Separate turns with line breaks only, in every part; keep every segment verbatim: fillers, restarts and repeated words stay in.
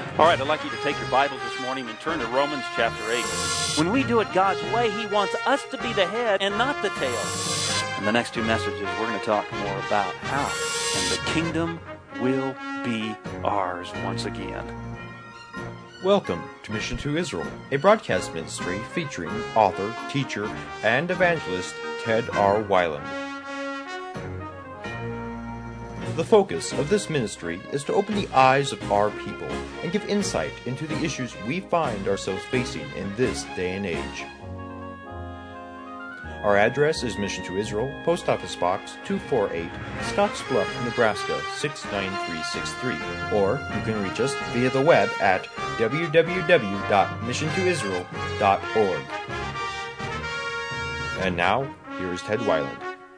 All right, I'd like you to take your Bibles this morning and turn to Romans chapter eight. When we do it God's way, He wants us to be the head and not the tail. In the next two messages, we're going to talk more about how, and the kingdom will be ours once again.
Welcome to Mission to Israel, a broadcast ministry featuring author, teacher, and evangelist Ted R. Weiland. The focus of this ministry is to open the eyes of our people and give insight into the issues we find ourselves facing in this day and age. Our address is Mission to Israel, Post Office Box two forty-eight, Scottsbluff, Nebraska six nine three six three, or you can reach us via the web at w w w dot mission to israel dot org. And now, here is Ted Weiland.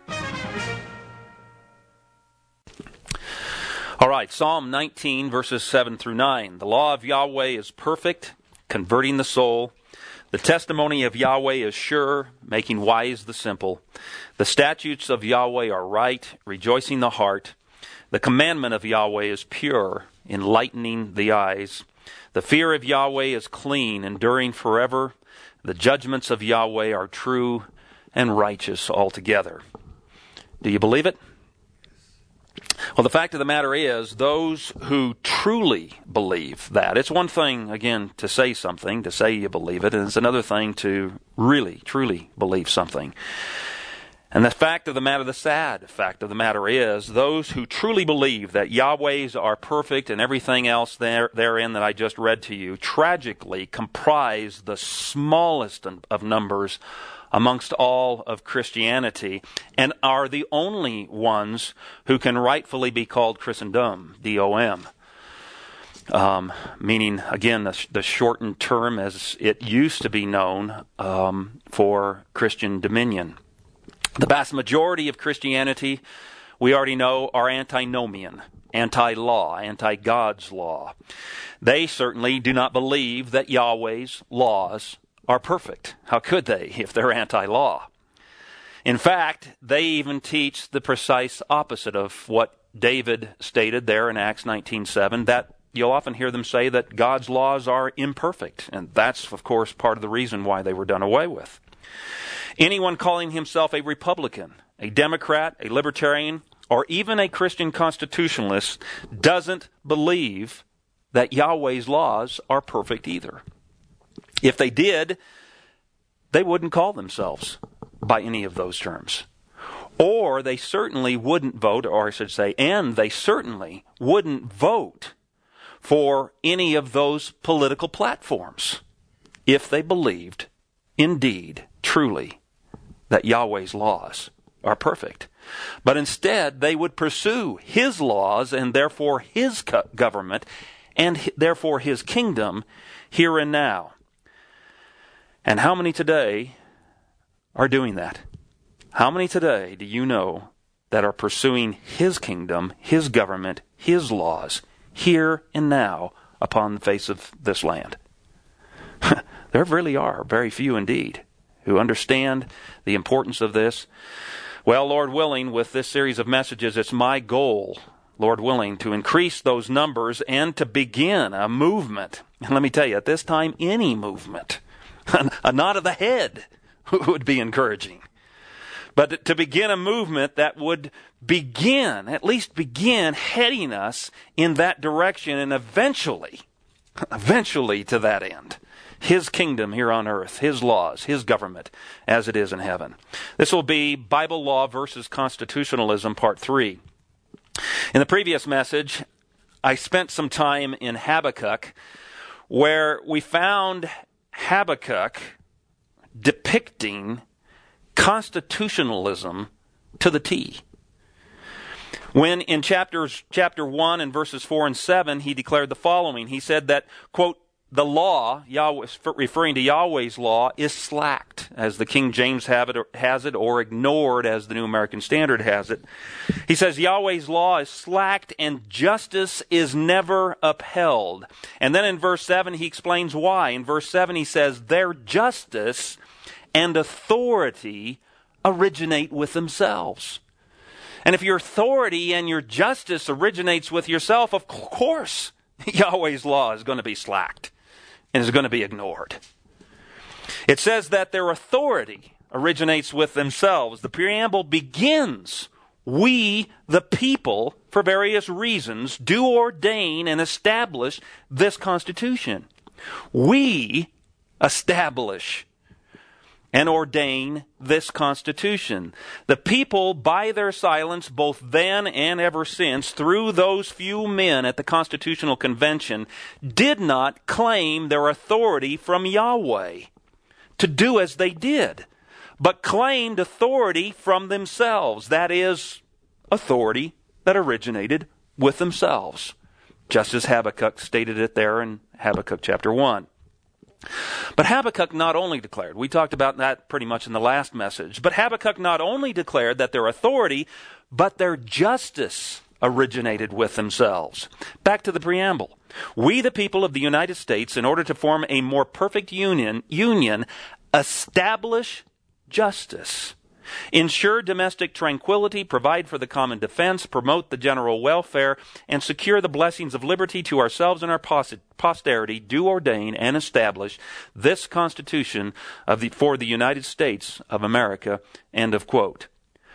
All right, Psalm nineteen, verses seven through nine. The law of Yahweh is perfect, converting the soul. The testimony of Yahweh is sure, making wise the simple. The statutes of Yahweh are right, rejoicing the heart. The commandment of Yahweh is pure, enlightening the eyes. The fear of Yahweh is clean, enduring forever. The judgments of Yahweh are true and righteous altogether. Do you believe it? Well, the fact of the matter is, those who truly believe that, it's one thing, again, to say something, to say you believe it, and it's another thing to really, truly believe something. And the fact of the matter, the sad fact of the matter is, those who truly believe that Yahweh's are perfect and everything else there, therein that I just read to you, tragically comprise the smallest of numbers amongst all of Christianity, and are the only ones who can rightfully be called Christendom, D O M. Um, meaning, again, the, the shortened term as it used to be known um, for Christian dominion. The vast majority of Christianity, we already know, are antinomian, anti-law, anti-God's law. They certainly do not believe that Yahweh's laws are perfect. How could they if they're anti-law? In fact, they even teach the precise opposite of what David stated there in Acts nineteen seven, that you'll often hear them say that God's laws are imperfect. And that's, of course, part of the reason why they were done away with. Anyone calling himself a Republican, a Democrat, a Libertarian, or even a Christian constitutionalist doesn't believe that Yahweh's laws are perfect either. If they did, they wouldn't call themselves by any of those terms. Or they certainly wouldn't vote, or I should say, and they certainly wouldn't vote for any of those political platforms if they believed, indeed, truly, that Yahweh's laws are perfect. But instead, they would pursue His laws and therefore His government and therefore His kingdom here and now. And how many today are doing that? How many today do you know that are pursuing His kingdom, His government, His laws, here and now upon the face of this land? There really are very few indeed who understand the importance of this. Well, Lord willing, with this series of messages, it's my goal, Lord willing, to increase those numbers and to begin a movement. And let me tell you, at this time, any movement, a nod of the head would be encouraging. But to begin a movement that would begin, at least begin heading us in that direction and eventually, eventually to that end. His kingdom here on earth, His laws, His government, as it is in heaven. This will be Bible Law versus Constitutionalism, Part three. In the previous message, I spent some time in Habakkuk, where we found Habakkuk depicting constitutionalism to the T. When in chapters, chapter one and verses four and seven, he declared the following. He said that, quote, the law, Yahweh, referring to Yahweh's law, is slacked, as the King James have it, has it, or ignored, as the New American Standard has it. He says Yahweh's law is slacked and justice is never upheld. And then in verse seven, he explains why. In verse seven, he says, their justice and authority originate with themselves. And if your authority and your justice originates with yourself, of course, Yahweh's law is going to be slacked and is going to be ignored. It says that their authority originates with themselves. The preamble begins, we, the people, for various reasons, do ordain and establish this Constitution. We establish and ordain this Constitution. The people, by their silence, both then and ever since, through those few men at the Constitutional Convention, did not claim their authority from Yahweh to do as they did, but claimed authority from themselves. That is, authority that originated with themselves, just as Habakkuk stated it there in Habakkuk chapter one. But Habakkuk not only declared, we talked about that pretty much in the last message, but Habakkuk not only declared that their authority, but their justice originated with themselves. Back to the preamble. We, the people of the United States, in order to form a more perfect union, union, establish justice, ensure domestic tranquility, provide for the common defense, promote the general welfare, and secure the blessings of liberty to ourselves and our posterity, do ordain and establish this Constitution of the, for the United States of America. End of quote.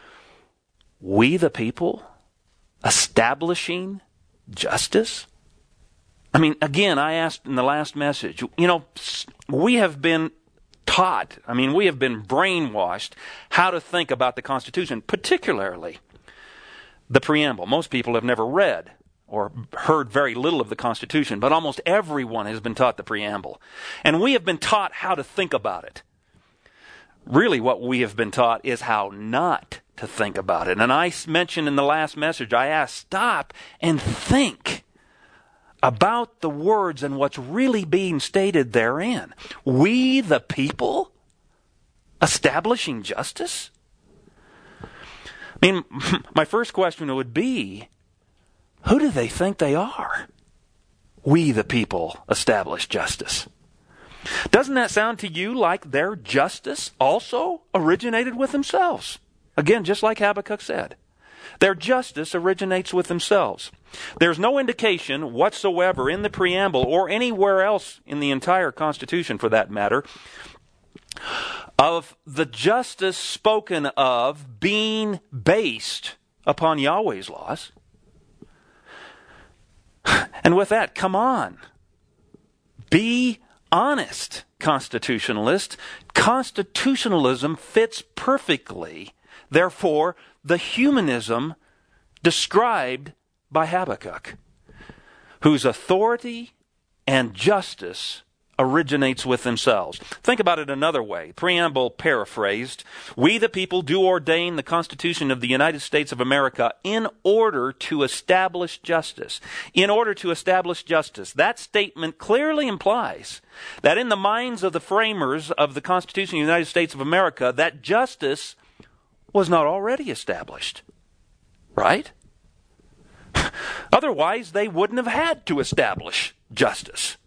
We, the people, establishing justice? I mean, again, I asked in the last message, you know, we have been taught, I mean, we have been brainwashed how to think about the Constitution, particularly the preamble. Most people have never read or heard very little of the Constitution, but almost everyone has been taught the preamble. And we have been taught how to think about it. Really, what we have been taught is how not to think about it. And I mentioned in the last message, I asked, stop and think about the words and what's really being stated therein. We, the people, establishing justice? I mean, my first question would be, who do they think they are? We, the people, establish justice. Doesn't that sound to you like their justice also originated with themselves? Again, just like Habakkuk said. Their justice originates with themselves. There's no indication whatsoever in the preamble or anywhere else in the entire Constitution, for that matter, of the justice spoken of being based upon Yahweh's laws. And with that, come on. Be honest, constitutionalist. Constitutionalism fits perfectly, therefore, the humanism described by Habakkuk, whose authority and justice originates with themselves. Think about it another way. Preamble paraphrased, we the people do ordain the Constitution of the United States of America in order to establish justice. In order to establish justice. That statement clearly implies that in the minds of the framers of the Constitution of the United States of America, that justice was not already established. Right? Otherwise, they wouldn't have had to establish justice.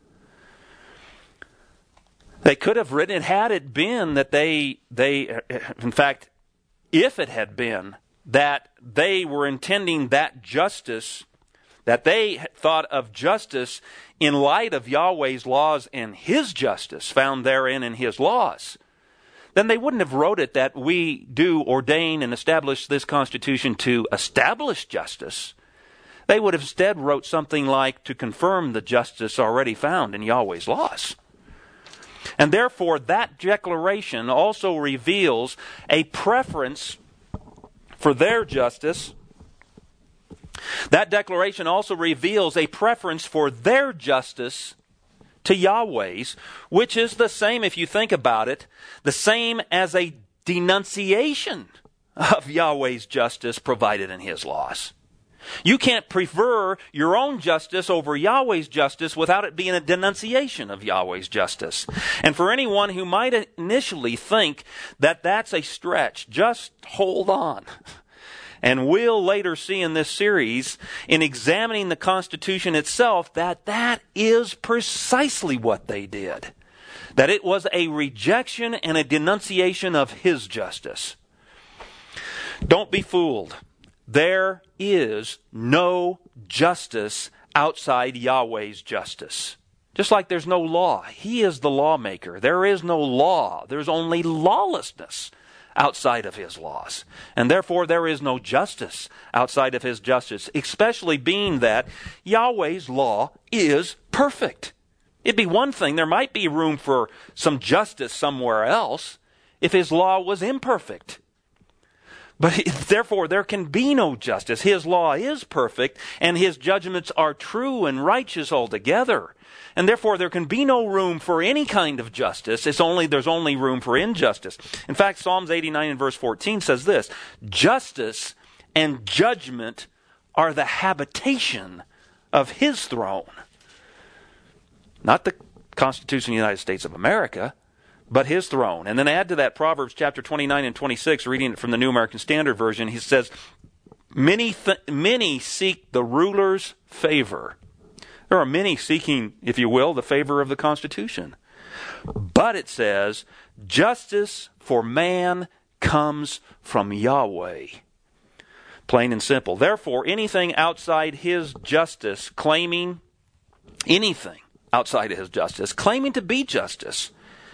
They could have written it had it been that they, they, in fact, if it had been that they were intending that justice, that they thought of justice in light of Yahweh's laws and His justice found therein in His laws, then they wouldn't have wrote it that we do ordain and establish this Constitution to establish justice. They would have instead wrote something like to confirm the justice already found in Yahweh's laws. And therefore, that declaration also reveals a preference for their justice. That declaration also reveals a preference for their justice to Yahweh's, which is the same, if you think about it, the same as a denunciation of Yahweh's justice provided in His laws. You can't prefer your own justice over Yahweh's justice without it being a denunciation of Yahweh's justice. And for anyone who might initially think that that's a stretch, just hold on. And we'll later see in this series, in examining the Constitution itself, that that is precisely what they did. That it was a rejection and a denunciation of His justice. Don't be fooled. There is no justice outside Yahweh's justice. Just like there's no law. He is the lawmaker. There is no law. There's only lawlessness outside of His laws. And therefore there is no justice outside of His justice, especially being that Yahweh's law is perfect. It'd be one thing, there might be room for some justice somewhere else if His law was imperfect. But therefore there can be no justice. His law is perfect, and His judgments are true and righteous altogether. And therefore there can be no room for any kind of justice. It's only there's only room for injustice. In fact, Psalms eighty-nine and verse fourteen says this: justice and judgment are the habitation of His throne. Not the Constitution of the United States of America, but His throne. And then add to that Proverbs chapter twenty-nine and twenty-six, reading it from the New American Standard Version, he says, Many, th- many seek the ruler's favor. There are many seeking, if you will, the favor of the Constitution. But it says, justice for man comes from Yahweh. Plain and simple. Therefore, anything outside His justice, claiming anything outside of His justice, claiming to be justice,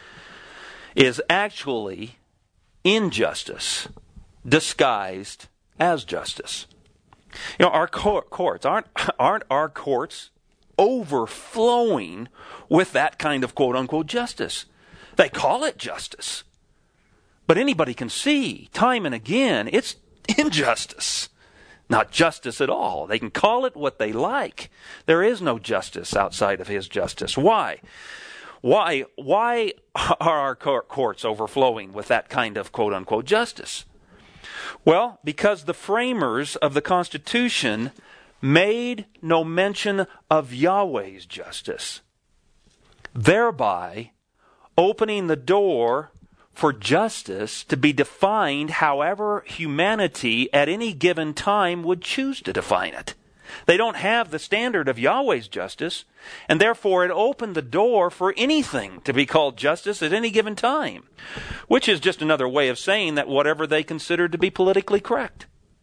is actually injustice disguised as justice. You know, our courts aren't aren't our courts overflowing with that kind of quote-unquote justice. They call it justice. But anybody can see, time and again, it's injustice. Not justice at all. They can call it what they like. There is no justice outside of His justice. Why? Why, why are our courts overflowing with that kind of quote-unquote justice? Well, because the framers of the Constitution made no mention of Yahweh's justice, thereby opening the door for justice to be defined however humanity at any given time would choose to define it. They don't have the standard of Yahweh's justice, and therefore it opened the door for anything to be called justice at any given time, which is just another way of saying that whatever they considered to be politically correct.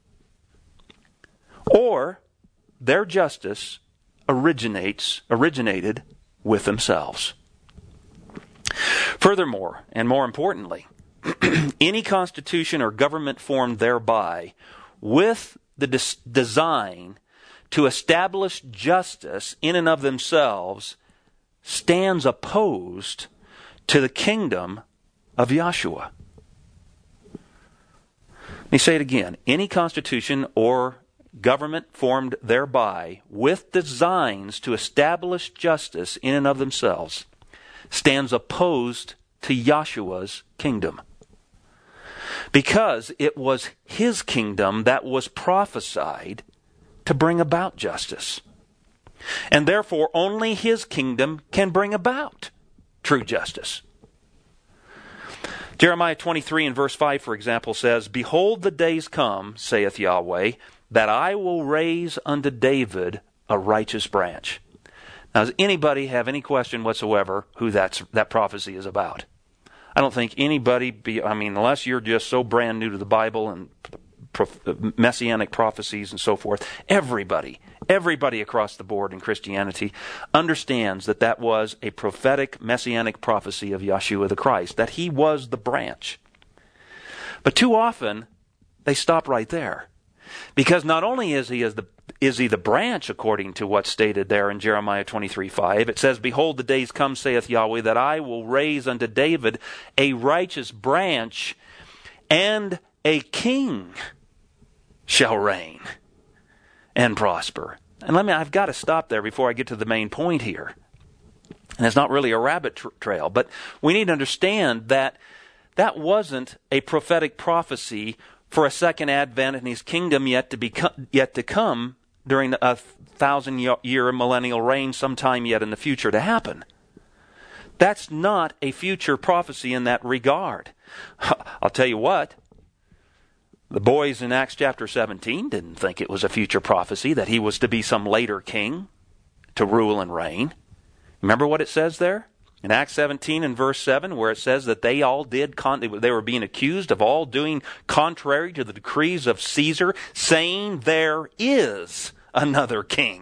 Or their justice originates originated with themselves. Furthermore, and more importantly, any constitution or government formed thereby with the des- design to establish justice in and of themselves stands opposed to the kingdom of Yahshua. Let me say it again. Any constitution or government formed thereby with designs to establish justice in and of themselves stands opposed to Yahshua's kingdom. Because it was His kingdom that was prophesied to bring about justice. And therefore only His kingdom can bring about true justice. Jeremiah twenty-three and verse five, for example, says, Behold, the days come, saith Yahweh, that I will raise unto David a righteous branch. Now, does anybody have any question whatsoever who that's, that prophecy is about? I don't think anybody, be, I mean, unless you're just so brand new to the Bible and messianic prophecies and so forth, everybody, everybody across the board in Christianity understands that that was a prophetic messianic prophecy of Yahshua the Christ, that He was the branch. But too often, they stop right there. Because not only is he as the is he the branch, according to what's stated there in Jeremiah twenty-three five, it says, Behold, the days come, saith Yahweh, that I will raise unto David a righteous branch, and a king shall reign and prosper. And let me, I've got to stop there before I get to the main point here. And it's not really a rabbit tra- trail, but we need to understand that that wasn't a prophetic prophecy for a second advent in His kingdom yet to be yet to come during a thousand year millennial reign sometime yet in the future to happen. That's not a future prophecy in that regard. I'll tell you what, the boys in Acts chapter seventeen didn't think it was a future prophecy that He was to be some later king to rule and reign. Remember what it says there? In Acts seventeen and verse seven, where it says that they all did, con- they were being accused of all doing contrary to the decrees of Caesar, saying there is another king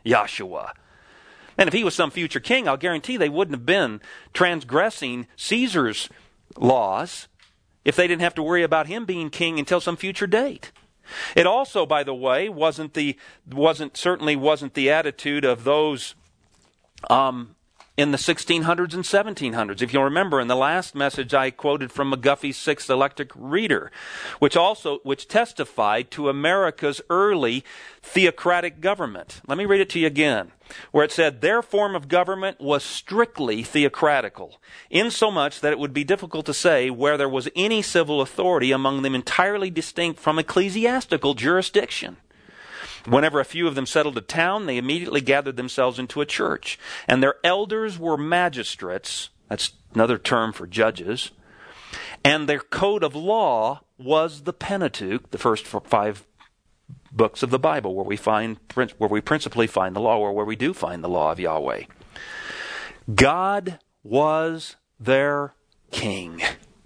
Yahshua. And if he was some future king, I'll guarantee they wouldn't have been transgressing Caesar's laws if they didn't have to worry about him being king until some future date. It also, by the way, wasn't the wasn't certainly wasn't the attitude of those um, in the sixteen hundreds and seventeen hundreds. If you'll remember, in the last message, I quoted from McGuffey's Sixth Electric Reader, which also which testified to America's early theocratic government. Let me read it to you again, where it said, their form of government was strictly theocratical, insomuch that it would be difficult to say where there was any civil authority among them entirely distinct from ecclesiastical jurisdiction. Whenever a few of them settled a town, they immediately gathered themselves into a church, and their elders were magistrates, that's another term for judges, and their code of law was the Pentateuch, the first five books of the Bible, where we find where we principally find the law, or where we do find the law of Yahweh. God was their king.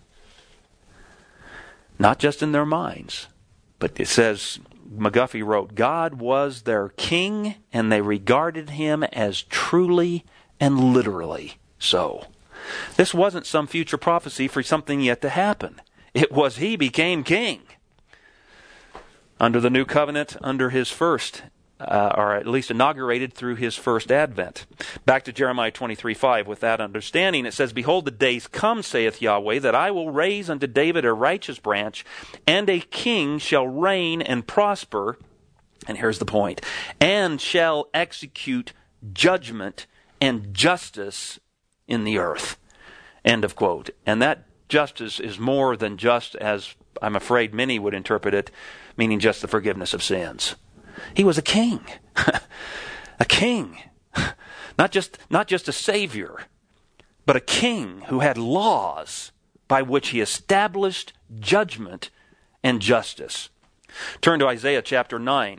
Not just in their minds, but it says, McGuffey wrote, God was their king, and they regarded him as truly and literally so. This wasn't some future prophecy for something yet to happen. It was he became king. Under the new covenant, under his first, uh, or at least inaugurated through his first advent. Back to Jeremiah twenty-three five. With that understanding, it says, behold, the days come, saith Yahweh, that I will raise unto David a righteous branch, and a king shall reign and prosper, and here's the point, and shall execute judgment and justice in the earth. End of quote. And that justice is more than just, as I'm afraid many would interpret it, meaning just the forgiveness of sins. He was a king. A king. Not just, not just a savior, but a king who had laws by which he established judgment and justice. Turn to Isaiah chapter nine.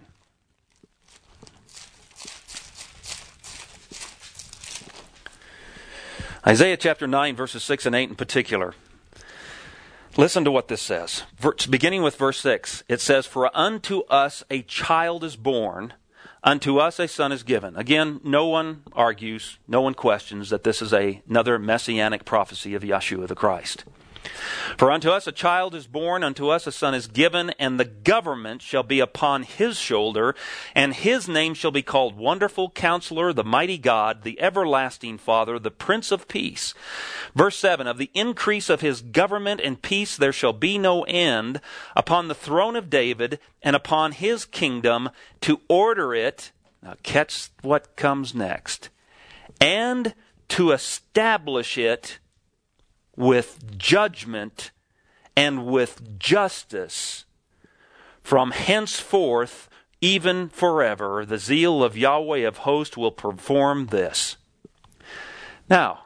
Isaiah chapter nine, verses six and eight in particular. Listen to what this says. Beginning with verse six, it says, for unto us a child is born, unto us a son is given. Again, no one argues, no one questions that this is a, another messianic prophecy of Yahshua the Christ. For unto us a child is born, unto us a son is given, and the government shall be upon his shoulder, and his name shall be called Wonderful Counselor, the Mighty God, the Everlasting Father, the Prince of Peace. Verse seven, of the increase of his government and peace there shall be no end upon the throne of David and upon his kingdom, to order it, now catch what comes next, and to establish it with judgment and with justice from henceforth even forever. The zeal of Yahweh of hosts will perform this. Now,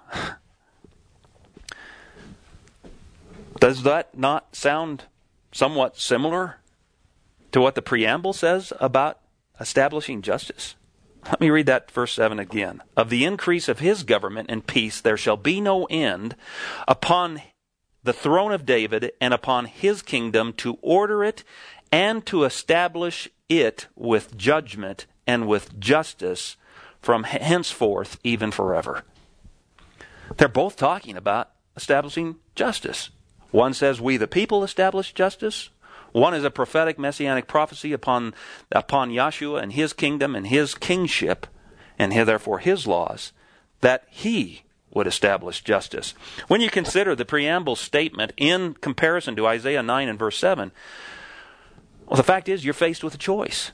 does that not sound somewhat similar to what the preamble says about establishing justice? Let me read that verse seven again. Of the increase of his government and peace there shall be no end upon the throne of David and upon his kingdom, to order it and to establish it with judgment and with justice from henceforth even forever. They're both talking about establishing justice. One says, we the people establish justice. One is a prophetic messianic prophecy upon, upon Yahshua and his kingdom and his kingship, and therefore his laws, that he would establish justice. When you consider the preamble statement in comparison to Isaiah nine and verse seven, well, the fact is you're faced with a choice.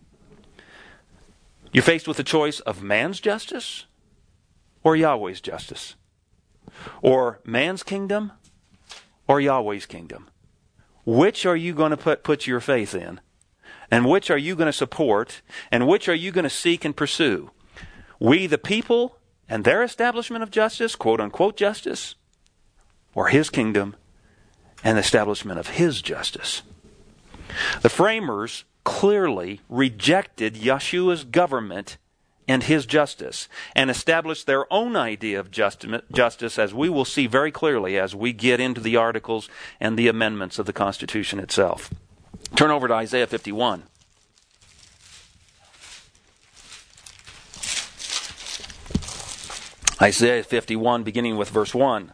You're faced with a choice of man's justice or Yahweh's justice, or man's kingdom or Yahweh's kingdom. Which are you going to put, put your faith in? And which are you going to support? And which are you going to seek and pursue? We the people and their establishment of justice, quote unquote justice, or his kingdom and the establishment of his justice? The framers clearly rejected Yahshua's government and his justice, and established their own idea of justice, as we will see very clearly as we get into the articles and the amendments of the Constitution itself. Turn over to Isaiah fifty-one. Isaiah fifty-one, beginning with verse one.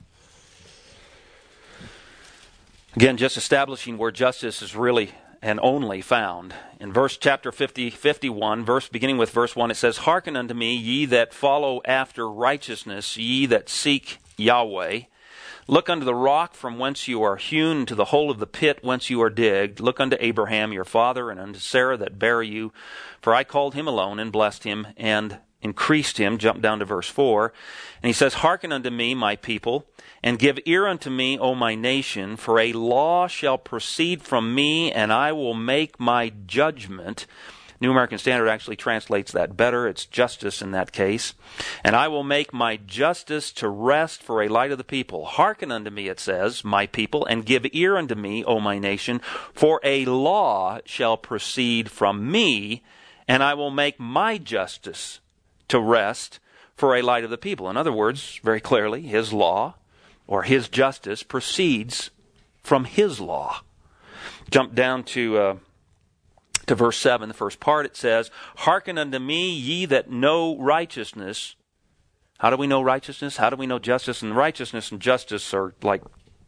Again, just establishing where justice is really and only found. In verse chapter fifty, fifty-one, verse beginning with verse one, it says, "Hearken unto me, ye that follow after righteousness, ye that seek Yahweh. Look unto the rock from whence you are hewn, to the hole of the pit whence you are digged. Look unto Abraham your father, and unto Sarah that bare you. For I called him alone, and blessed him, and increased him." Jump down to verse four. And he says, "Hearken unto me, my people, and give ear unto me, O my nation, for a law shall proceed from me, and I will make my judgment." New American Standard actually translates that better. It's justice in that case. "And I will make my justice to rest for a light of the people. Hearken unto me," it says, "my people, and give ear unto me, O my nation, for a law shall proceed from me, and I will make my justice to rest for a light of the people." In other words, very clearly, his law or his justice proceeds from his law. Jump down to uh, to verse seven, the first part. It says, "Hearken unto me, ye that know righteousness." How do we know righteousness? How do we know justice? And righteousness and justice are like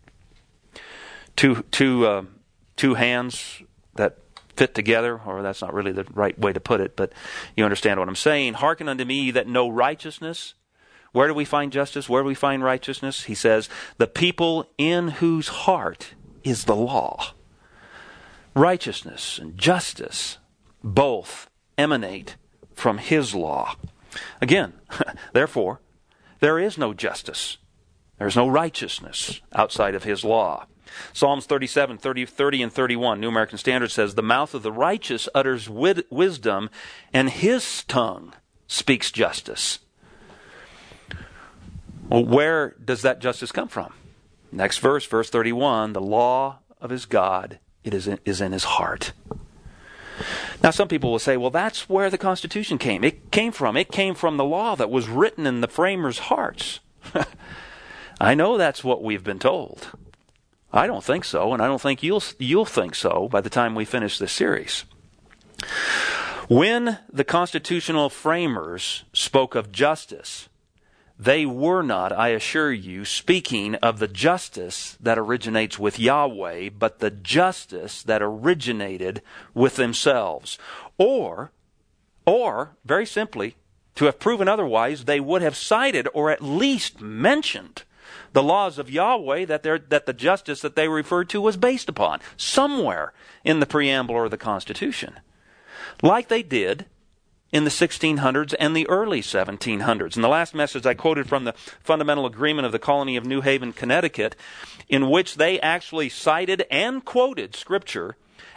two two uh, two hands that fit together, or that's not really the right way to put it, but you understand what I'm saying. "Hearken unto me, ye that know righteousness." Where do we find justice? Where do we find righteousness? He says, "The people in whose heart is the law." Righteousness and justice both emanate from his law. Again, therefore, there is no justice. There is no righteousness outside of his law. Psalms thirty-seven, thirty, thirty, and thirty-one, New American Standard says, "The mouth of the righteous utters wid- wisdom, and his tongue speaks justice." Well, where does that justice come from? Next verse, verse thirty-one, "The law of his God, it is in, is in his heart." Now, some people will say, well, that's where the Constitution came. It came from. It came from the law that was written in the framers' hearts. I know that's what we've been told. I don't think so, and I don't think you'll you'll think so by the time we finish this series. When the constitutional framers spoke of justice, they were not, I assure you, speaking of the justice that originates with Yahweh, but the justice that originated with themselves. Or, or, very simply, to have proven otherwise, they would have cited or at least mentioned the laws of Yahweh that, that the justice that they referred to was based upon, somewhere in the preamble or the Constitution. Like they did in the sixteen hundreds and the early seventeen hundreds. In the last message I quoted from the Fundamental Agreement of the Colony of New Haven, Connecticut, in which they actually cited and quoted Scripture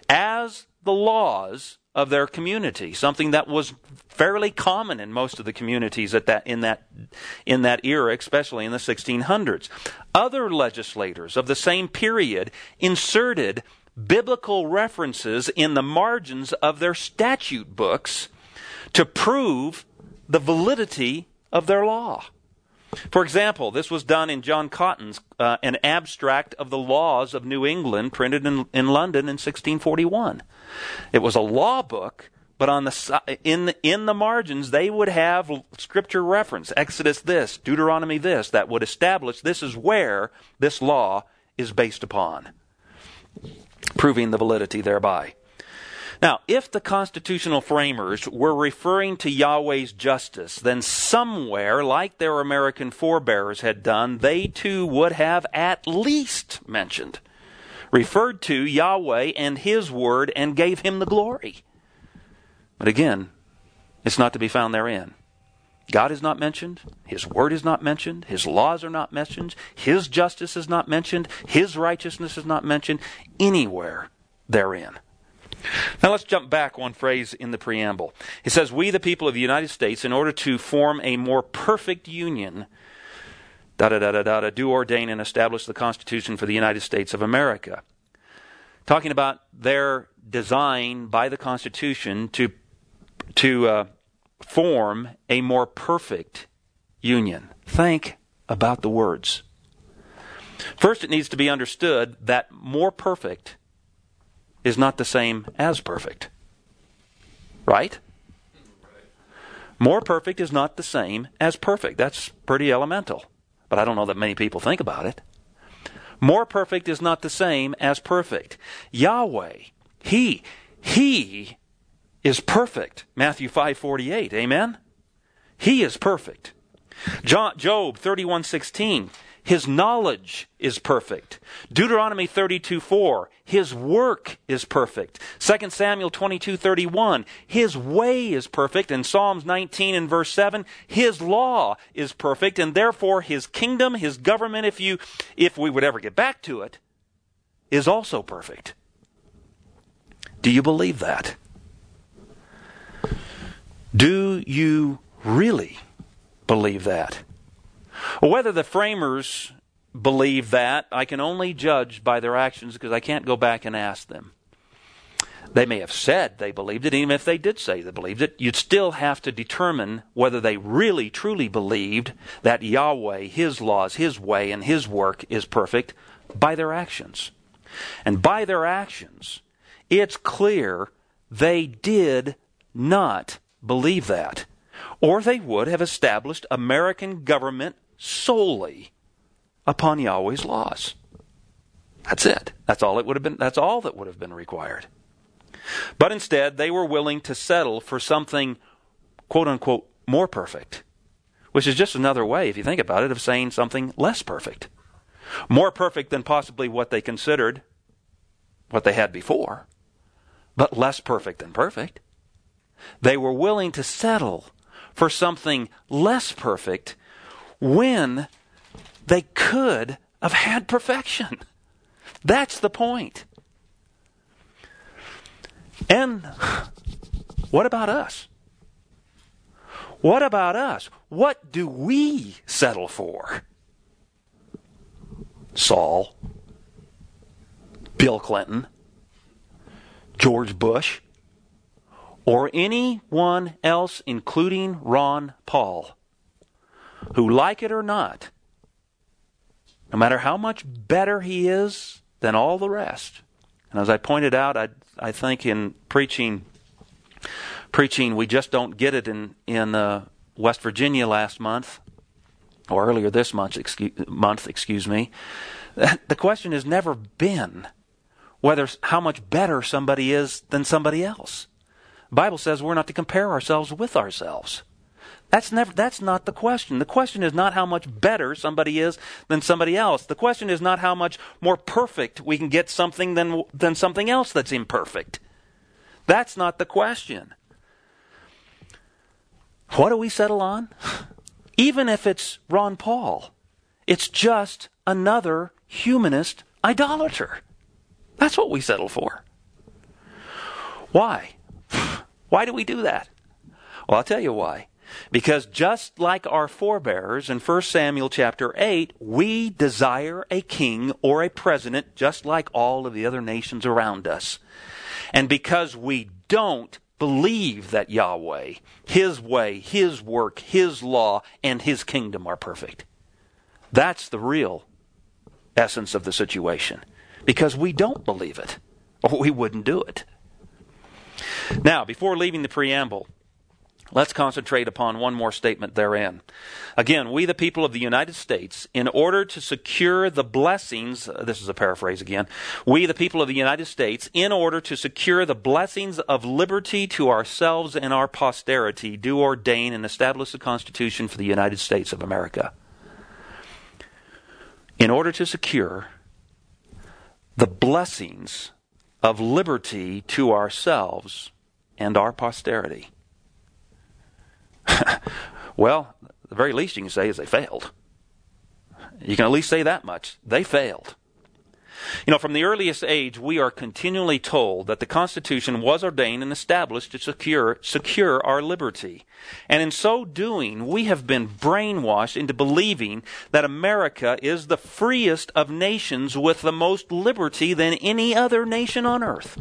as the laws of their community, something that was fairly common in most of the communities at that in that in that era, especially in the sixteen hundreds. Other legislators of the same period inserted biblical references in the margins of their statute books to prove the validity of their law. For example, this was done in John Cotton's uh, An Abstract of the Laws of New England, printed in, in London in sixteen forty-one. It was a law book, but on the in the, in the margins they would have scripture reference, Exodus this, Deuteronomy this, that would establish this is where this law is based upon, proving the validity thereby. Now, if the constitutional framers were referring to Yahweh's justice, then somewhere, like their American forebears had done, they too would have at least mentioned, referred to Yahweh and His Word and gave Him the glory. But again, it's not to be found therein. God is not mentioned, His Word is not mentioned, His laws are not mentioned, His justice is not mentioned, His righteousness is not mentioned anywhere therein. Now let's jump back one phrase in the preamble. It says, "We, the people of the United States, in order to form a more perfect union, da da da da da, do ordain and establish the Constitution for the United States of America." Talking about their design by the Constitution to to uh, form a more perfect union. Think about the words. First, it needs to be understood that more perfect is not the same as perfect. Right? More perfect is not the same as perfect. That's pretty elemental, but I don't know that many people think about it. More perfect is not the same as perfect. Yahweh, He, He is perfect. Matthew five forty-eight, amen? He is perfect. John, Job thirty-one sixteen, His knowledge is perfect. Deuteronomy thirty-two four, His work is perfect. Second Samuel twenty-two thirty-one, His way is perfect. And Psalms nineteen and verse seven, His law is perfect. And therefore His kingdom, His government, if you, if we would ever get back to it, is also perfect. Do you believe that? Do you really believe that? Whether the framers believe that, I can only judge by their actions because I can't go back and ask them. They may have said they believed it, even if they did say they believed it. You'd still have to determine whether they really, truly believed that Yahweh, His laws, His way, and His work is perfect by their actions. And by their actions, it's clear they did not believe that, or they would have established American government solely upon Yahweh's laws. That's it. That's all it would have been. That's all that would have been required. But instead, they were willing to settle for something, quote unquote, more perfect, which is just another way, if you think about it, of saying something less perfect. More perfect than possibly what they considered what they had before, but less perfect than perfect. They were willing to settle for something less perfect when they could have had perfection. That's the point. And what about us? What about us? What do we settle for? Saul, Bill Clinton, George Bush, or anyone else, including Ron Paul, who, like it or not, no matter how much better he is than all the rest, and as I pointed out, I, I think in preaching, preaching, we just don't get it in in uh, West Virginia last month, or earlier this month, excuse, month, excuse me. The question has never been whether how much better somebody is than somebody else. The Bible says we're not to compare ourselves with ourselves. That's never. That's not the question. The question is not how much better somebody is than somebody else. The question is not how much more perfect we can get something than than something else that's imperfect. That's not the question. What do we settle on? Even if it's Ron Paul, it's just another humanist idolater. That's what we settle for. Why? Why do we do that? Well, I'll tell you why. Because just like our forebears in First Samuel chapter eight, we desire a king or a president just like all of the other nations around us. And because we don't believe that Yahweh, His way, His work, His law, and His kingdom are perfect. That's the real essence of the situation. Because we don't believe it, or we wouldn't do it. Now, before leaving the preamble, let's concentrate upon one more statement therein. Again, we the people of the United States, in order to secure the blessings, this is a paraphrase again, we the people of the United States, in order to secure the blessings of liberty to ourselves and our posterity, do ordain and establish a Constitution for the United States of America. In order to secure the blessings of liberty to ourselves and our posterity. Well, the very least you can say is they failed. You can at least say that much. They failed. You know, from the earliest age, we are continually told that the Constitution was ordained and established to secure, secure our liberty. And in so doing, we have been brainwashed into believing that America is the freest of nations with the most liberty than any other nation on earth.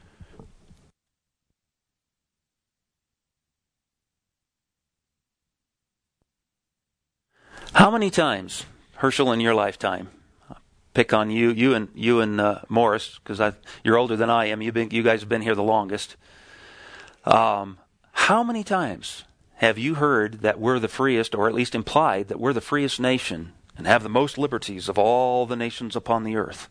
How many times, Herschel, in your lifetime, pick on you, you and you and uh, Morris, because you're older than I am. You've been, you guys have been here the longest. Um, how many times have you heard that we're the freest, or at least implied that we're the freest nation and have the most liberties of all the nations upon the earth?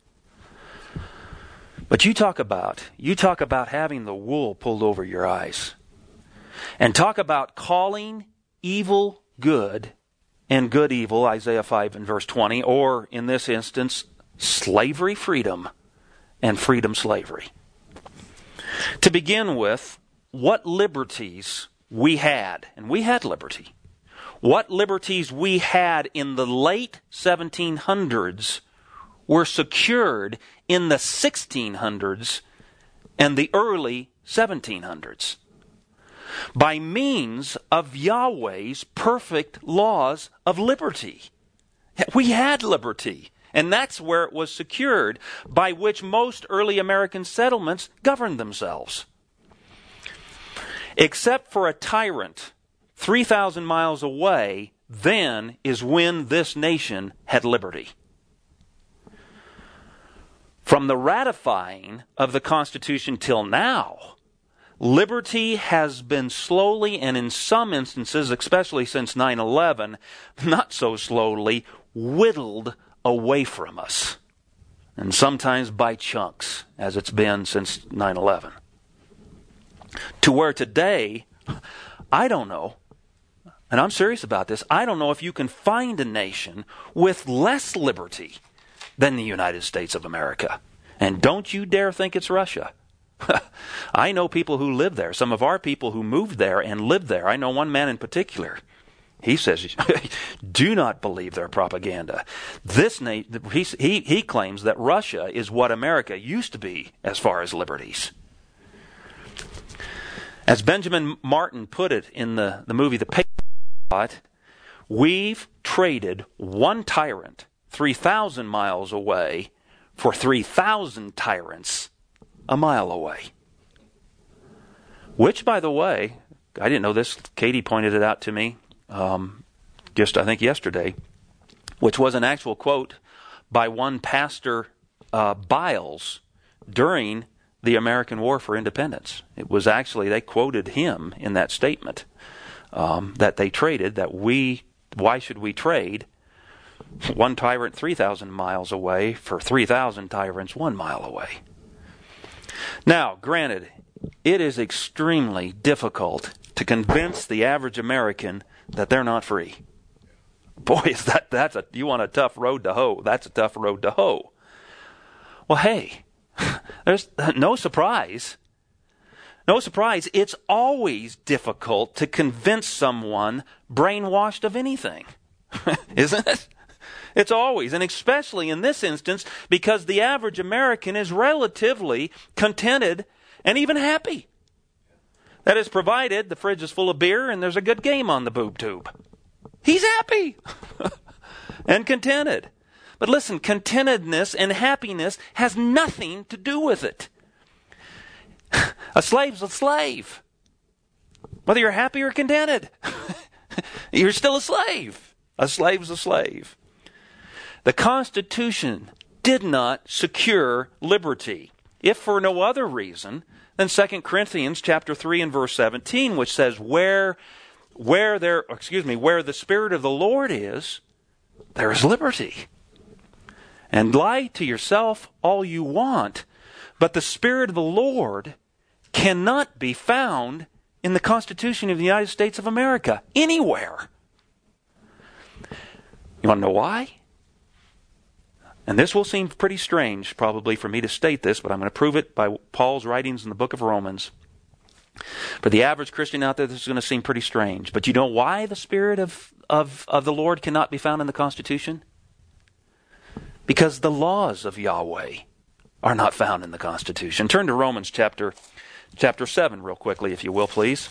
But you talk about, you talk about having the wool pulled over your eyes. And talk about calling evil good and good evil, Isaiah five and verse twenty, or in this instance, slavery freedom and freedom slavery. To begin with, what liberties we had, and we had liberty, what liberties we had in the late seventeen hundreds were secured in the sixteen hundreds and the early seventeen hundreds. By means of Yahweh's perfect laws of liberty. We had liberty, and that's where it was secured, by which most early American settlements governed themselves. Except for a tyrant three thousand miles away, then is when this nation had liberty. From the ratifying of the Constitution till now, liberty has been slowly, and in some instances, especially since nine eleven, not so slowly, whittled away from us. And sometimes by chunks, as it's been since nine eleven. To where today, I don't know, and I'm serious about this, I don't know if you can find a nation with less liberty than the United States of America. And don't you dare think it's Russia. I know people who live there. Some of our people who moved there and lived there. I know one man in particular. He says, do not believe their propaganda. This na- he, he, he claims that Russia is what America used to be as far as liberties. As Benjamin Martin put it in the, the movie The Patriot, we've traded one tyrant three thousand miles away for three thousand tyrants a mile away. Which, by the way, I didn't know this, Katie pointed it out to me um, just, I think, yesterday, which was an actual quote by one Pastor uh, Biles during the American War for Independence. It was actually, they quoted him in that statement um, that they traded, that we, why should we trade one tyrant three thousand miles away for three thousand tyrants one mile away? Now, granted, it is extremely difficult to convince the average American that they're not free. Boy, is that that's a you want a tough road to hoe. That's a tough road to hoe. Well, hey, there's no surprise. No surprise, it's always difficult to convince someone brainwashed of anything. Isn't it? It's always, and especially in this instance, because the average American is relatively contented and even happy. That is, provided the fridge is full of beer and there's a good game on the boob tube. He's happy and contented. But listen, contentedness and happiness has nothing to do with it. A slave's a slave. Whether you're happy or contented, you're still a slave. A slave's a slave. The Constitution did not secure liberty, if for no other reason than Second Corinthians chapter three and verse seventeen, which says, where where there excuse me, where the Spirit of the Lord is, there is liberty. And lie to yourself all you want, but the Spirit of the Lord cannot be found in the Constitution of the United States of America, anywhere. You want to know why? And this will seem pretty strange, probably, for me to state this, but I'm going to prove it by Paul's writings in the book of Romans. For the average Christian out there, this is going to seem pretty strange. But you know why the Spirit of, of, of the Lord cannot be found in the Constitution? Because the laws of Yahweh are not found in the Constitution. Turn to Romans chapter, chapter seven real quickly, if you will, please.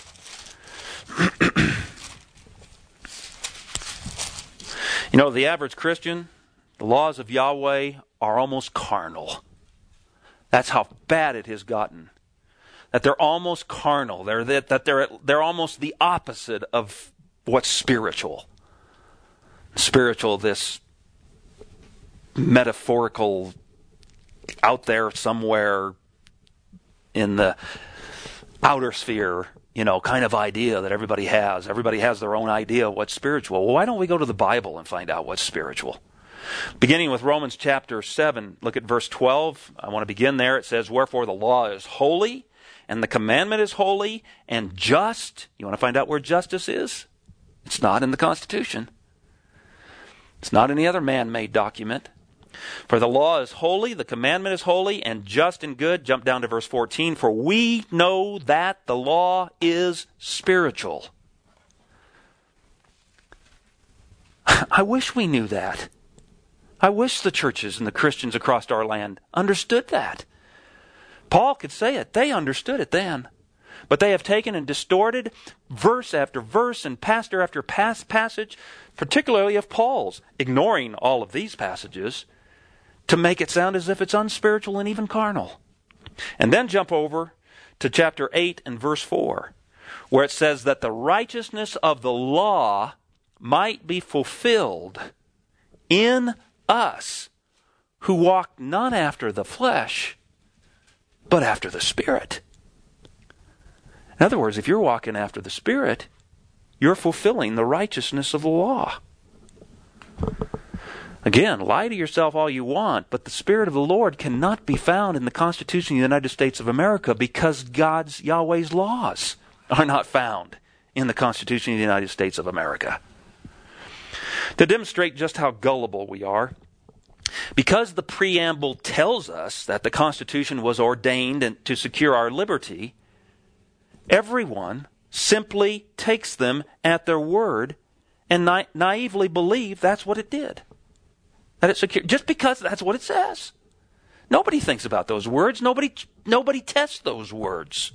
You know, the average Christian, the laws of Yahweh are almost carnal. That's how bad it has gotten. That they're almost carnal. They're that, that they're they're almost the opposite of what's spiritual. Spiritual, this metaphorical, out there somewhere in the outer sphere you know, kind of idea that everybody has. Everybody has their own idea of what's spiritual. Well, why don't we go to the Bible and find out what's spiritual? Beginning with Romans chapter seven, look at verse twelve. I want to begin there. It says, wherefore the law is holy, and the commandment is holy and just. You want to find out where justice is? It's not in the Constitution. It's not any other man-made document. For the law is holy, the commandment is holy, and just and good. Jump down to verse fourteen. For we know that the law is spiritual. I wish we knew that. I wish the churches and the Christians across our land understood that. Paul could say it. They understood it then. But they have taken and distorted verse after verse and pastor after pas- passage, particularly of Paul's, ignoring all of these passages, to make it sound as if it's unspiritual and even carnal. And then jump over to chapter eight and verse four, where it says that the righteousness of the law might be fulfilled in us who walk not after the flesh, but after the Spirit. In other words, if you're walking after the Spirit, you're fulfilling the righteousness of the law. Again, lie to yourself all you want, but the Spirit of the Lord cannot be found in the Constitution of the United States of America because God's, Yahweh's laws are not found in the Constitution of the United States of America. To demonstrate just how gullible we are, because the preamble tells us that the Constitution was ordained to secure our liberty, everyone simply takes them at their word and na- naively believe that's what it did. That it secured, just because that's what it says. Nobody thinks about those words. Nobody, nobody tests those words.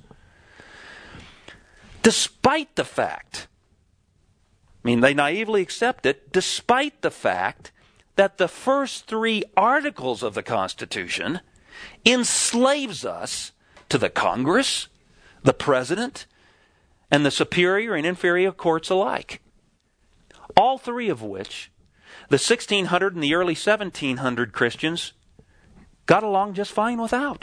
Despite the fact, I mean, they naively accept it, despite the fact that the first three articles of the Constitution enslaves us to the Congress, the President, and the superior and inferior courts alike. All three of which the sixteen hundred and the early seventeen hundred Christians got along just fine without.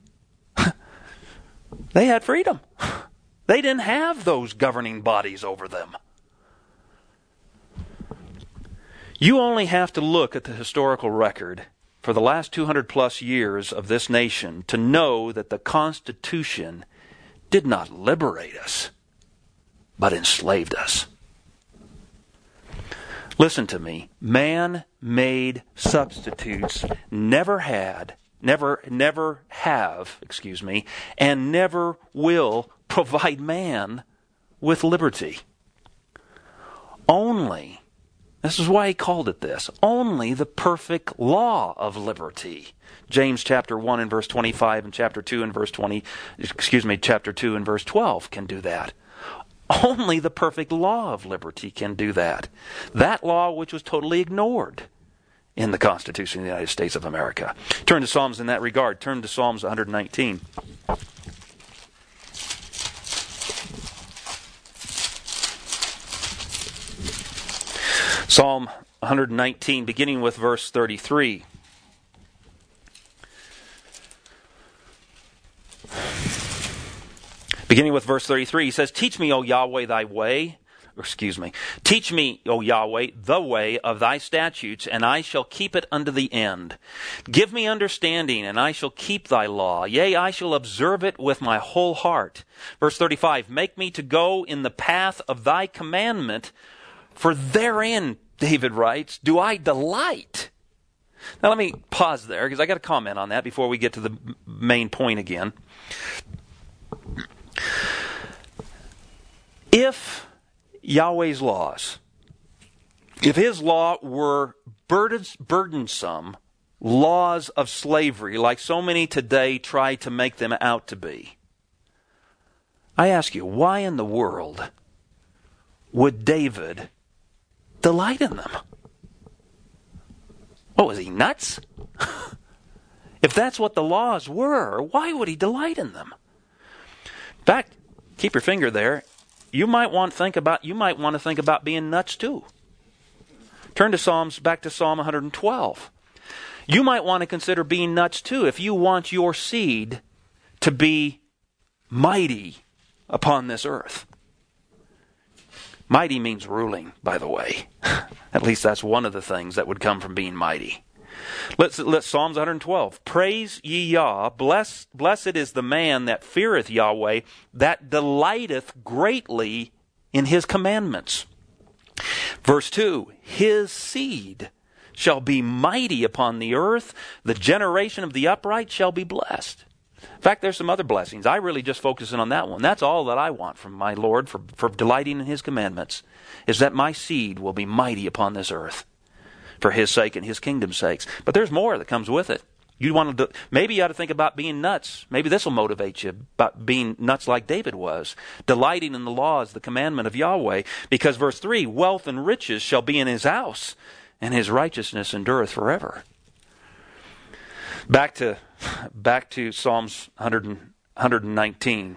They had freedom. They didn't have those governing bodies over them. You only have to look at the historical record for the last two hundred plus years of this nation to know that the Constitution did not liberate us, but enslaved us. Listen to me. Man-made substitutes never had, never, never have, excuse me, and never will provide man with liberty. Only, this is why he called it this, only the perfect law of liberty. James chapter one and verse twenty-five and chapter two and verse twenty, excuse me, chapter two and verse twelve can do that. Only the perfect law of liberty can do that. That law which was totally ignored in the Constitution of the United States of America. Turn to Psalms in that regard. Turn to Psalms one nineteen. Psalm one nineteen, beginning with verse thirty-three. Beginning with verse thirty-three, he says, Teach me, O Yahweh, thy way, or excuse me, teach me, O Yahweh, the way of thy statutes, and I shall keep it unto the end. Give me understanding, and I shall keep thy law. Yea, I shall observe it with my whole heart. Verse thirty-five, Make me to go in the path of thy commandment, for therein, David writes, do I delight. Now let me pause there, because I got to comment on that before we get to the main point again. If Yahweh's laws, if his law were burdensome laws of slavery, like so many today try to make them out to be, I ask you, why in the world would David delight in them? What, was he nuts? If that's what the laws were, why would he delight in them? In fact, keep your finger there. You might want to think about you might want to think about being nuts too. Turn to Psalms back to Psalm one twelve. You might want to consider being nuts too if you want your seed to be mighty upon this earth. Mighty means ruling, by the way. At least that's one of the things that would come from being mighty. Let's, let's Psalms one twelve. Praise ye Yah, bless, blessed is the man that feareth Yahweh, that delighteth greatly in his commandments. Verse two, his seed shall be mighty upon the earth, the generation of the upright shall be blessed. In fact, there's some other blessings. I really just focus in on that one. That's all that I want from my Lord for, for delighting in his commandments, is that my seed will be mighty upon this earth for his sake and his kingdom's sakes. But there's more that comes with it. You want to, maybe you ought to think about being nuts. Maybe this will motivate you about being nuts like David was, delighting in the laws, the commandment of Yahweh. Because verse three, wealth and riches shall be in his house, and his righteousness endureth forever. Back to back to Psalms one nineteen.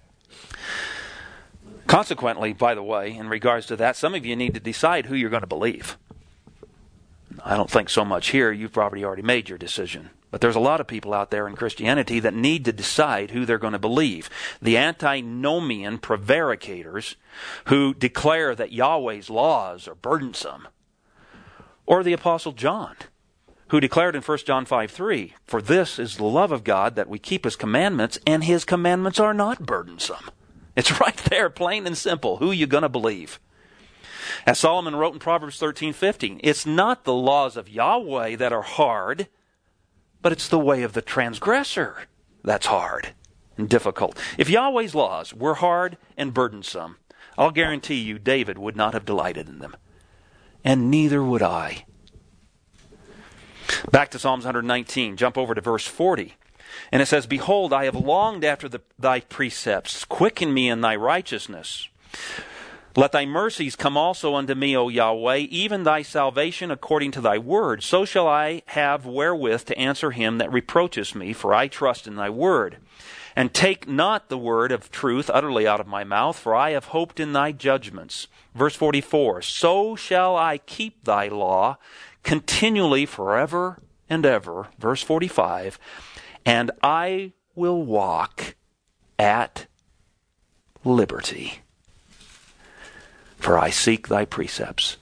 Consequently, by the way, in regards to that, some of you need to decide who you're going to believe. I don't think so much here. You've probably already made your decision. But there's a lot of people out there in Christianity that need to decide who they're going to believe. The antinomian prevaricators who declare that Yahweh's laws are burdensome. Or the Apostle John, who declared in First John five three, for this is the love of God, that we keep his commandments, and his commandments are not burdensome. It's right there, plain and simple. Who are you going to believe? As Solomon wrote in Proverbs thirteen fifteen, it's not the laws of Yahweh that are hard, but it's the way of the transgressor that's hard and difficult. If Yahweh's laws were hard and burdensome, I'll guarantee you David would not have delighted in them. And neither would I. Back to Psalms one nineteen, jump over to verse forty. And it says, behold, I have longed after the, thy precepts. Quicken me in thy righteousness. Let thy mercies come also unto me, O Yahweh, even thy salvation according to thy word. So shall I have wherewith to answer him that reproacheth me, for I trust in thy word. And take not the word of truth utterly out of my mouth, for I have hoped in thy judgments. Verse forty-four, so shall I keep thy law continually forever and ever. Verse forty-five, and I will walk at liberty, for I seek thy precepts.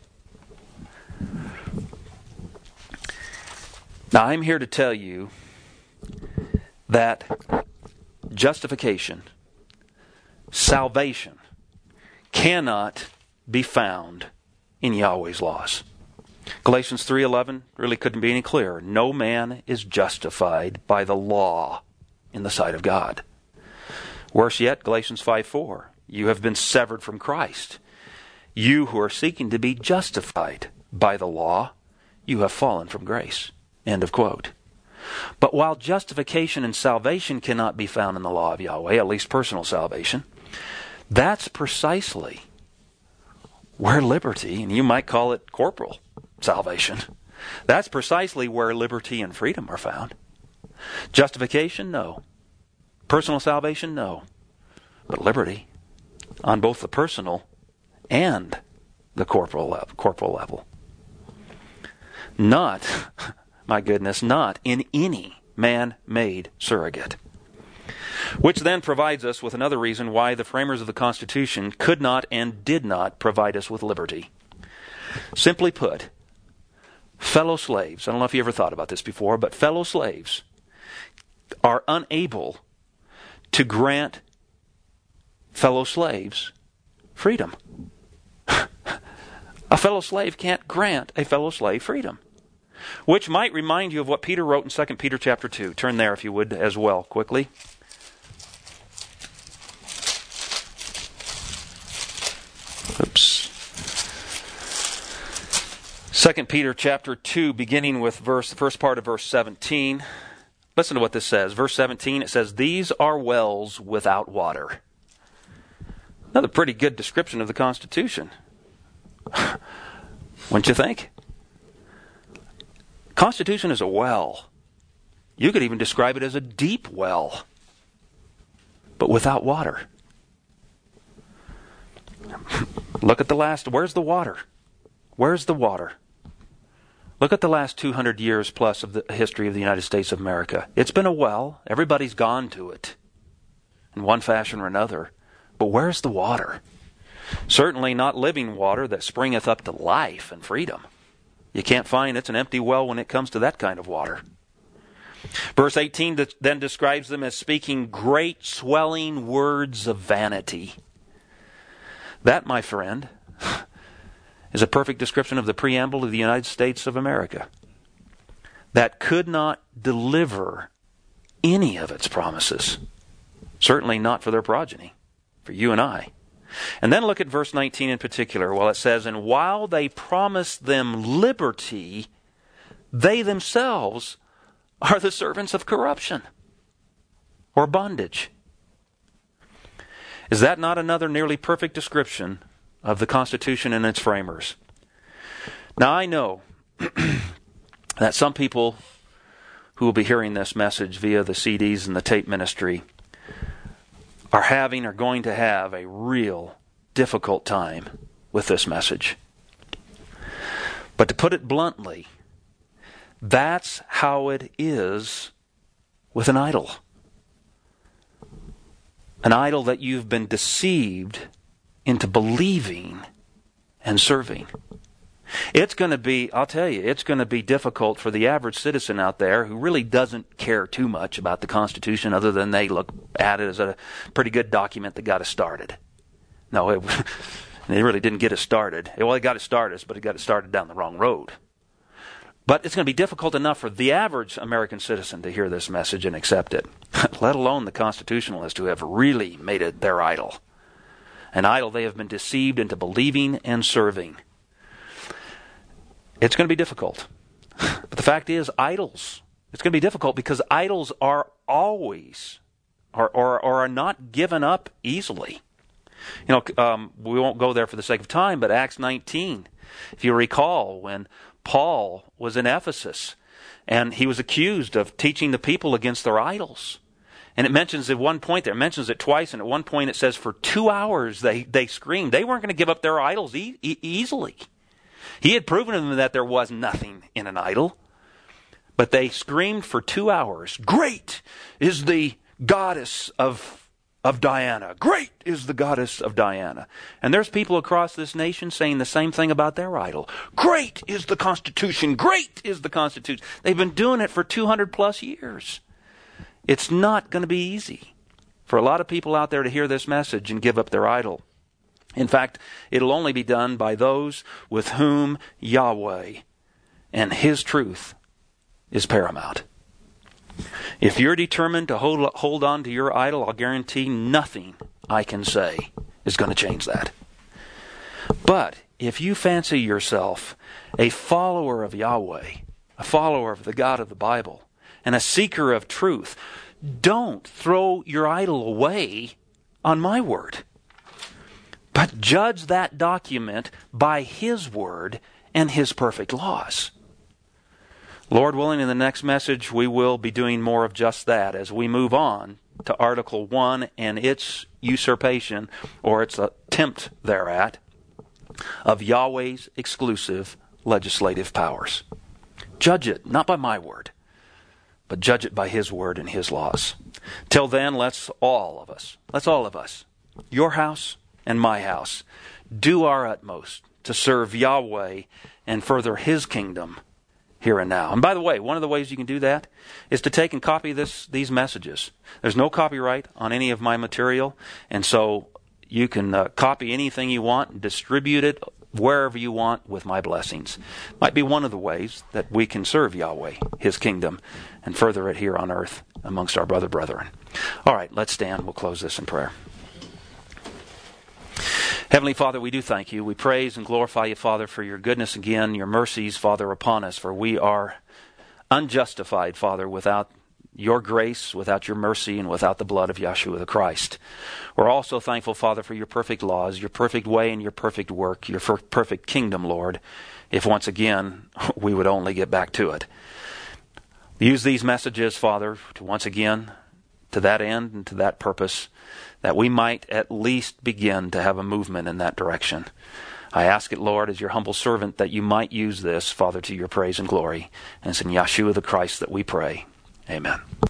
Now I'm here to tell you that justification, salvation, cannot be found in Yahweh's laws. Galatians three eleven really couldn't be any clearer. No man is justified by the law in the sight of God. Worse yet, Galatians five four, you have been severed from Christ. You who are seeking to be justified by the law, you have fallen from grace. End of quote. But while justification and salvation cannot be found in the law of Yahweh, at least personal salvation, that's precisely where liberty, and you might call it corporal salvation, that's precisely where liberty and freedom are found. Justification, no. Personal salvation, no. But liberty, on both the personal and the corporal level, corporal level. Not, my goodness, not in any man-made surrogate. Which then provides us with another reason why the framers of the Constitution could not and did not provide us with liberty. Simply put, fellow slaves, I don't know if you ever thought about this before, but fellow slaves are unable to grant fellow slaves freedom. A fellow slave can't grant a fellow slave freedom. Which might remind you of what Peter wrote in Second Peter chapter two. Turn there if you would as well, quickly. Oops. Second Peter chapter two, beginning with verse, the first part of verse seventeen. Listen to what this says. Verse seventeen, it says, these are wells without water. Another pretty good description of the Constitution. Wouldn't you think? Constitution is a well. You could even describe it as a deep well, but without water. Look at the last, where's the water? Where's the water? Look at the last two hundred years plus of the history of the United States of America. It's been a well. Everybody's gone to it in one fashion or another. But where's the water? Certainly not living water that springeth up to life and freedom. You can't find it's an empty well when it comes to that kind of water. Verse eighteen then describes them as speaking great swelling words of vanity. That, my friend, is a perfect description of the preamble of the United States of America, that could not deliver any of its promises. Certainly not for their progeny, for you and I. And then look at verse nineteen in particular. Well, it says, and while they promise them liberty, they themselves are the servants of corruption or bondage. Is that not another nearly perfect description of the Constitution and its framers? Now, I know that some people who will be hearing this message via the C Ds and the tape ministry are having or going to have a real difficult time with this message. But to put it bluntly, that's how it is with an idol. An idol that you've been deceived into believing and serving. It's going to be, I'll tell you, it's going to be difficult for the average citizen out there who really doesn't care too much about the Constitution other than they look at it as a pretty good document that got us started. No, it, it really didn't get us started. Well, it got us started, but it got us started down the wrong road. But it's going to be difficult enough for the average American citizen to hear this message and accept it, let alone the constitutionalists who have really made it their idol. An idol they have been deceived into believing and serving. It's going to be difficult. But the fact is, idols, it's going to be difficult because idols are always, or, or, or are not given up easily. You know, um, we won't go there for the sake of time, but Acts nineteen, if you recall, when Paul was in Ephesus and he was accused of teaching the people against their idols. And it mentions at one point there, it mentions it twice, and at one point it says for two hours they, they screamed. They weren't going to give up their idols e- e- easily. He had proven to them that there was nothing in an idol. But they screamed for two hours, great is the goddess of, of Diana. Great is the goddess of Diana. And there's people across this nation saying the same thing about their idol. Great is the Constitution. Great is the Constitution. They've been doing it for two hundred plus years. It's not going to be easy for a lot of people out there to hear this message and give up their idol. In fact, it'll only be done by those with whom Yahweh and His truth is paramount. If you're determined to hold, hold on to your idol, I'll guarantee nothing I can say is going to change that. But if you fancy yourself a follower of Yahweh, a follower of the God of the Bible, and a seeker of truth, don't throw your idol away on my word. But judge that document by His word and His perfect laws. Lord willing, in the next message, we will be doing more of just that as we move on to Article one and its usurpation, or its attempt thereat, of Yahweh's exclusive legislative powers. Judge it, not by my word, but judge it by His word and His laws. Till then, let's all of us, let's all of us, your house and my house, do our utmost to serve Yahweh and further His kingdom here and now. And by the way, one of the ways you can do that is to take and copy this these messages. There's no copyright on any of my material, and so you can uh, copy anything you want and distribute it wherever you want with my blessings. Might be one of the ways that we can serve Yahweh, His kingdom, and further it here on earth amongst our brother brethren. All right, let's stand. We'll close this in prayer. Heavenly Father, we do thank You. We praise and glorify You, Father, for Your goodness again, Your mercies, Father, upon us. For we are unjustified, Father, without Your grace, without Your mercy, and without the blood of Yeshua the Christ. We're also thankful, Father, for Your perfect laws, Your perfect way, and Your perfect work, Your perfect kingdom, Lord, if once again we would only get back to it. Use these messages, Father, to once again, to that end and to that purpose, that we might at least begin to have a movement in that direction. I ask it, Lord, as Your humble servant, that You might use this, Father, to Your praise and glory. And it's in Yeshua the Christ that we pray. Amen.